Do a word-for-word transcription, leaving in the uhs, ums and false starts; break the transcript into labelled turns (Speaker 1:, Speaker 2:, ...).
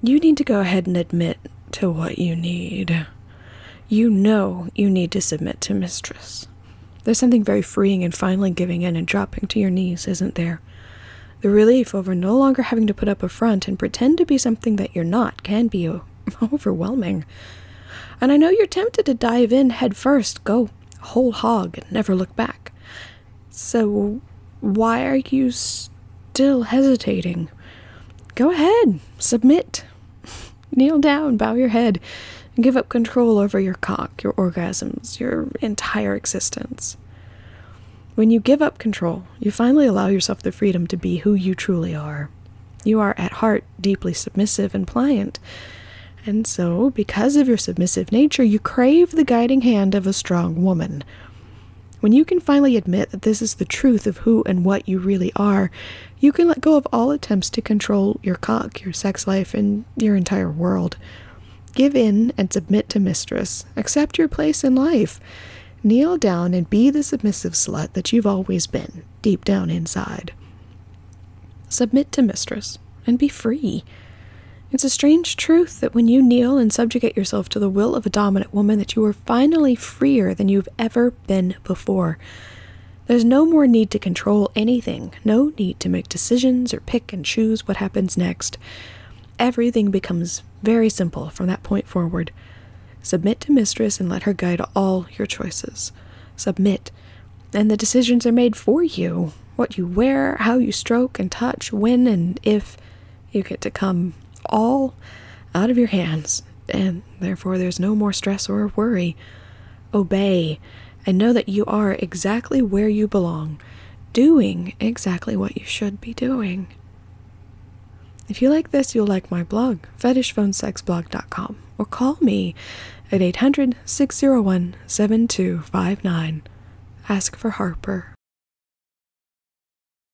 Speaker 1: You need to go ahead and admit to what you need. You know you need to submit to mistress. There's something very freeing in finally giving in and dropping to your knees, isn't there? The relief over no longer having to put up a front and pretend to be something that you're not can be overwhelming. And I know you're tempted to dive in head first, go whole hog and never look back. So why are you still hesitating? Go ahead, submit. Kneel down, bow your head, and give up control over your cock, your orgasms, your entire existence. When you give up control, you finally allow yourself the freedom to be who you truly are. You are at heart deeply submissive and pliant. And so, because of your submissive nature, you crave the guiding hand of a strong woman. When you can finally admit that this is the truth of who and what you really are, you can let go of all attempts to control your cock, your sex life, and your entire world. Give in and submit to mistress. Accept your place in life. Kneel down and be the submissive slut that you've always been, deep down inside. Submit to mistress and be free. It's a strange truth that when you kneel and subjugate yourself to the will of a dominant woman, that you are finally freer than you've ever been before. There's no more need to control anything, no need to make decisions or pick and choose what happens next. Everything becomes very simple from that point forward. Submit to mistress and let her guide all your choices. Submit, and the decisions are made for you. What you wear, how you stroke and touch, when and if, you get to come all out of your hands, and therefore there's no more stress or worry. Obey, and know that you are exactly where you belong, doing exactly what you should be doing. If you like this, you'll like my blog, fetish phone sex blog dot com, or call me at eight hundred, six oh one, seven two five nine. Ask for Harper.